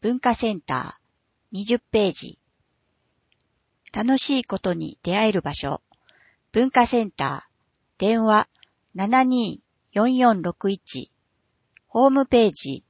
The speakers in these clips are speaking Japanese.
文化センター20ページ。楽しいことに出会える場所。文化センター電話 724461 ホームページ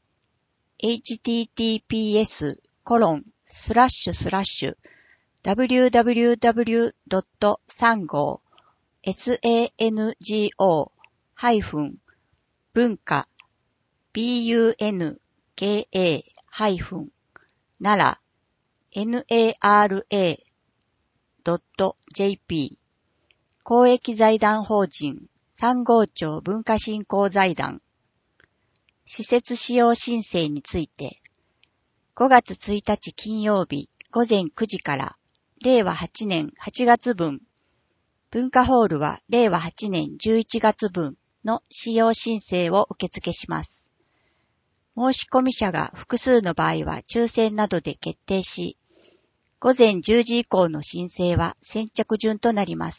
www.sango.bunka-nara.jp 公益財団法人三郷町文化振興財団施設使用申請について5月1日金曜日午前9時から令和8年8月分文化ホールは令和8年11月分の使用申請を受付します。申込者が複数の場合は抽選などで決定し、午前10時以降の申請は先着順となります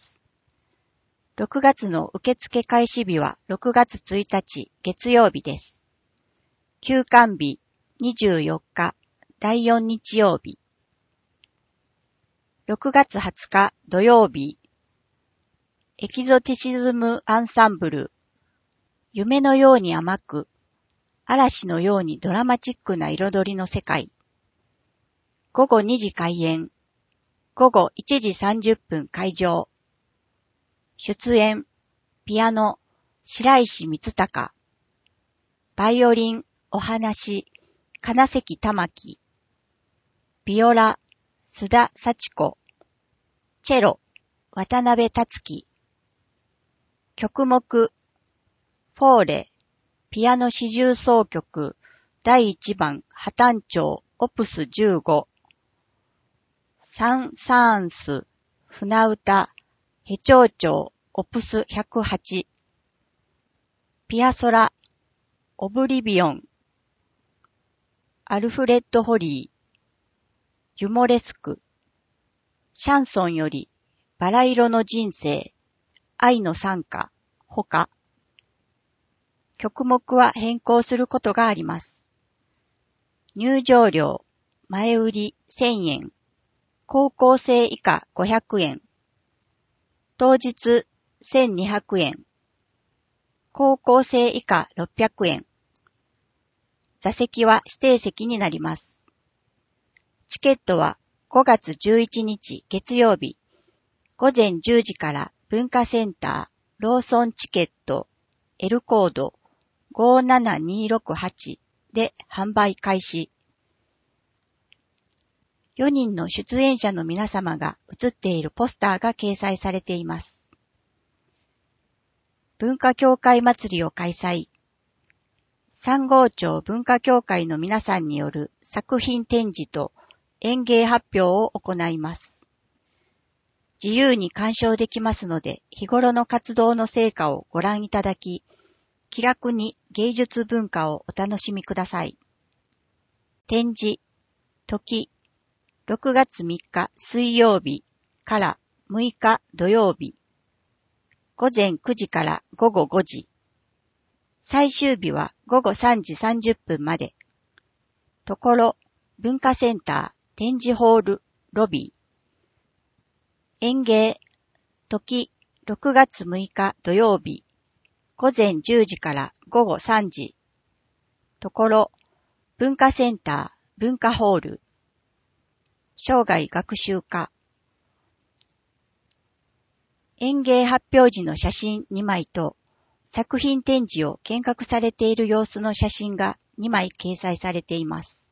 。6月の受付開始日は6月1日月曜日です。休館日24日第4日曜日。6月20日土曜日。エキゾティシズムアンサンブル。夢のように甘く、嵐のようにドラマチックな彩りの世界。午後2時開演。午後1時30分開場。出演、ピアノ、白石光隆。バイオリン、お話、金関玉樹。ビオラ、須田幸子。チェロ、渡辺達樹。曲目、フォーレ、ピアノ四重奏曲、第1番、破綻調、オプス15。サン・サーンス、船歌、ヘチョウチョウ、オプス108。ピアソラ、オブリビオン。アルフレッド・ホリー。ユモレスク。シャンソンより、バラ色の人生。愛の賛歌、ほか。曲目は変更することがあります。入場料、前売り1000円。高校生以下500円。当日1200円。高校生以下600円。座席は指定席になります。チケットは5月11日月曜日午前10時から文化センターローソンチケット L コード57268で販売開始。4人の出演者の皆様が写っているポスターが掲載されています。文化協会祭りを開催。三郷町文化協会の皆さんによる作品展示と演芸発表を行います。自由に鑑賞できますので、日頃の活動の成果をご覧いただき、気楽に芸術文化をお楽しみください。展示、時、6月3日水曜日から6日土曜日。午前9時から午後5時。最終日は午後3時30分まで。ところ、文化センター展示ホールロビー。演芸、時、6月6日土曜日。午前10時から午後3時。ところ、文化センター文化ホール。生涯学習科。演芸発表時の写真2枚と作品展示を見学されている様子の写真が2枚掲載されています。